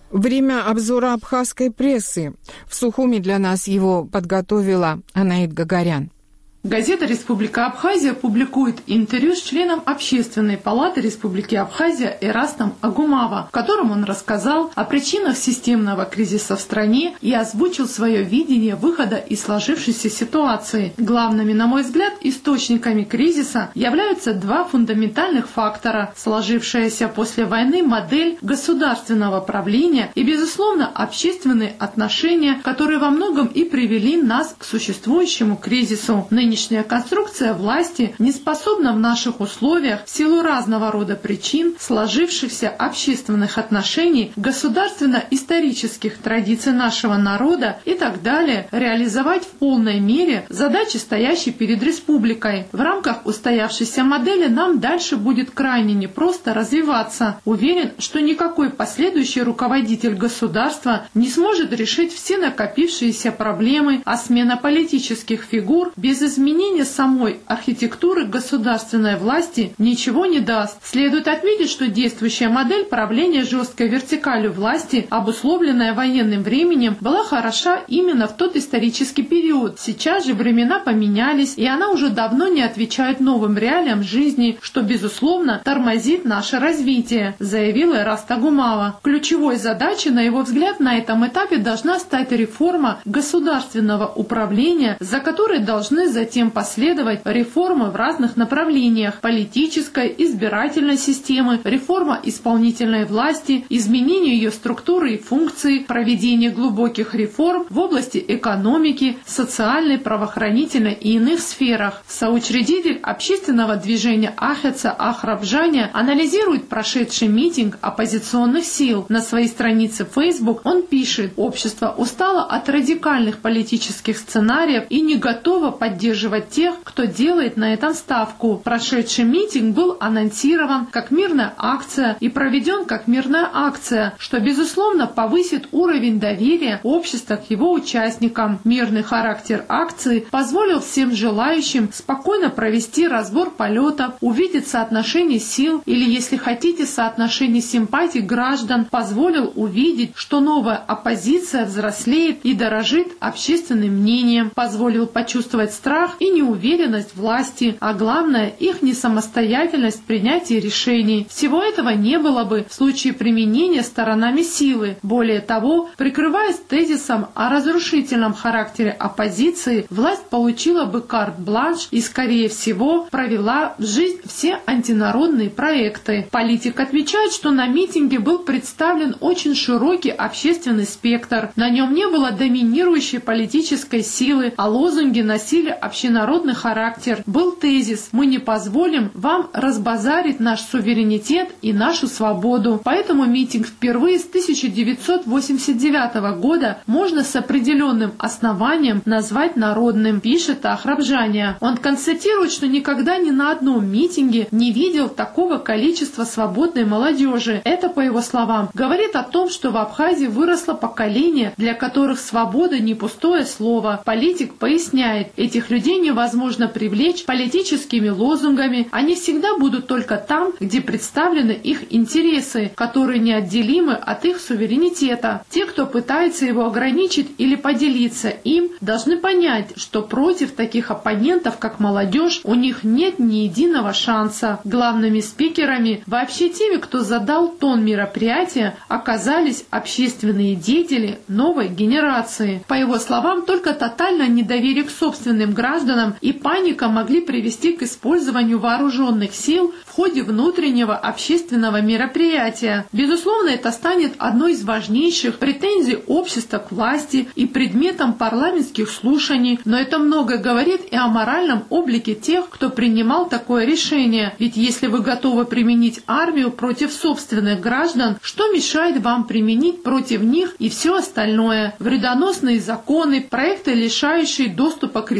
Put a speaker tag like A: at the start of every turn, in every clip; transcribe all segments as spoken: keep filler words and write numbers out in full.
A: Время обзора абхазской прессы. В Сухуми для нас его подготовила Анаит Гагарян.
B: Газета «Республика Абхазия» публикует интервью с членом Общественной палаты Республики Абхазия Эрастом Агумава, в котором он рассказал о причинах системного кризиса в стране и озвучил свое видение выхода из сложившейся ситуации. Главными, на мой взгляд, источниками кризиса являются два фундаментальных фактора: сложившаяся после войны модель государственного правления и, безусловно, общественные отношения, которые во многом и привели нас к существующему кризису. Нынешняя конструкция власти не способна в наших условиях в силу разного рода причин, сложившихся общественных отношений, государственно-исторических традиций нашего народа и так далее, реализовать в полной мере задачи, стоящие перед республикой. В рамках устоявшейся модели нам дальше будет крайне непросто развиваться. Уверен, что никакой последующий руководитель государства не сможет решить все накопившиеся проблемы, а смена политических фигур без изменения Изменение самой архитектуры государственной власти ничего не даст. Следует отметить, что действующая модель правления жесткой вертикалью власти, обусловленная военным временем, была хороша именно в тот исторический период. Сейчас же времена поменялись, и она уже давно не отвечает новым реалиям жизни, что, безусловно, тормозит наше развитие, заявил Эраст Агумава. Ключевой задачей, на его взгляд, на этом этапе должна стать реформа государственного управления, за которой должны затем Затем последовать реформы в разных направлениях: политической, избирательной системы, реформа исполнительной власти, изменение ее структуры и функций, проведение глубоких реформ в области экономики, социальной, правоохранительной и иных сферах. Соучредитель общественного движения Ахеца Ахрабжаня анализирует прошедший митинг оппозиционных сил. На своей странице Facebook он пишет: «Общество устало от радикальных политических сценариев и не готово поддерживать тех, кто делает на этом ставку. Прошедший митинг был анонсирован как мирная акция и проведен как мирная акция, что, безусловно, повысит уровень доверия общества к его участникам. Мирный характер акции позволил всем желающим спокойно провести разбор полетов, увидеть соотношение сил или, если хотите, соотношение симпатий граждан, позволил увидеть, что новая оппозиция взрослеет и дорожит общественным мнением, позволил почувствовать страх и неуверенность власти, а главное, их несамостоятельность в принятии решений. Всего этого не было бы в случае применения сторонами силы. Более того, прикрываясь тезисом о разрушительном характере оппозиции, власть получила бы карт-бланш и, скорее всего, провела в жизнь все антинародные проекты». Политик отмечает, что на митинге был представлен очень широкий общественный спектр. На нем не было доминирующей политической силы, а лозунги носили общенародный характер. Был тезис: «Мы не позволим вам разбазарить наш суверенитет и нашу свободу». Поэтому митинг впервые с тысяча девятьсот восемьдесят девятого года можно с определенным основанием назвать народным, пишет Ахрабжаня. Он констатирует, что никогда ни на одном митинге не видел такого количества свободной молодежи. Это, по его словам, говорит о том, что в Абхазии выросло поколение, для которых свобода не пустое слово. Политик поясняет: этих людей невозможно привлечь политическими лозунгами, они всегда будут только там, где представлены их интересы, которые неотделимы от их суверенитета. Те, кто пытается его ограничить или поделиться им, должны понять, что против таких оппонентов, как молодежь, у них нет ни единого шанса. Главными спикерами, вообще теми, кто задал тон мероприятия, оказались общественные деятели новой генерации. По его словам, только тотальное недоверие к собственным гражданам и паника могли привести к использованию вооруженных сил в ходе внутреннего общественного мероприятия. Безусловно, это станет одной из важнейших претензий общества к власти и предметом парламентских слушаний, но это многое говорит и о моральном облике тех, кто принимал такое решение. Ведь если вы готовы применить армию против собственных граждан, что мешает вам применить против них и все остальное? Вредоносные законы, проекты, лишающие доступа к ресурсам,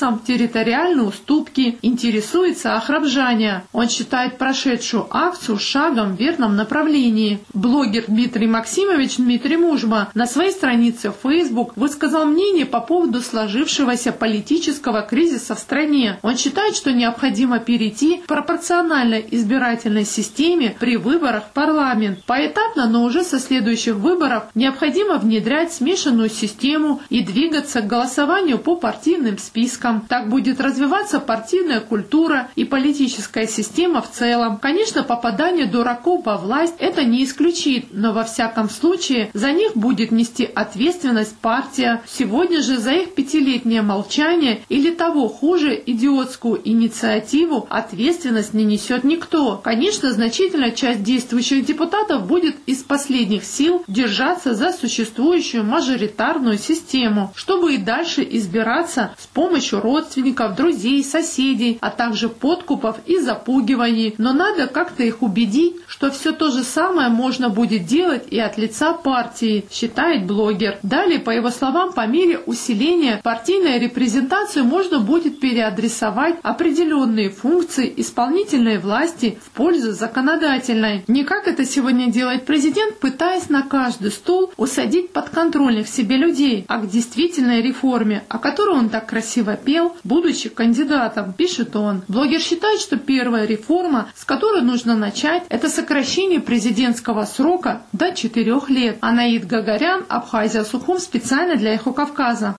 B: интересам, территориальные уступки, интересуется охрабжание. Он считает прошедшую акцию шагом в верном направлении. Блогер Дмитрий Максимович Дмитрий Мужма на своей странице в Facebook высказал мнение по поводу сложившегося политического кризиса в стране. Он считает, что необходимо перейти к пропорциональной избирательной системе при выборах в парламент. Поэтапно, но уже со следующих выборов необходимо внедрять смешанную систему и двигаться к голосованию по партийным спискам. Так будет развиваться партийная культура и политическая система в целом. Конечно, попадание дураков во власть это не исключит, но во всяком случае за них будет нести ответственность партия. Сегодня же за их пятилетнее молчание или того хуже идиотскую инициативу ответственность не несет никто. Конечно, значительная часть действующих депутатов будет из последних сил держаться за существующую мажоритарную систему, чтобы и дальше избираться с помощью родственников, друзей, соседей, а также подкупов и запугиваний. Но надо как-то их убедить, что все то же самое можно будет делать и от лица партии, считает блогер. Далее, по его словам, по мере усиления партийной репрезентации можно будет переадресовать определенные функции исполнительной власти в пользу законодательной. Не как это сегодня делает президент, пытаясь на каждый стул усадить подконтрольных себе людей, а к действительной реформе, о которой он так красиво пел, будучи кандидатом, пишет он. Блогер считает, что первая реформа, с которой нужно начать, это сокращение президентского срока до четырех лет. Анаид Гагарян, Абхазия, Сухум, специально для Эхо Кавказа.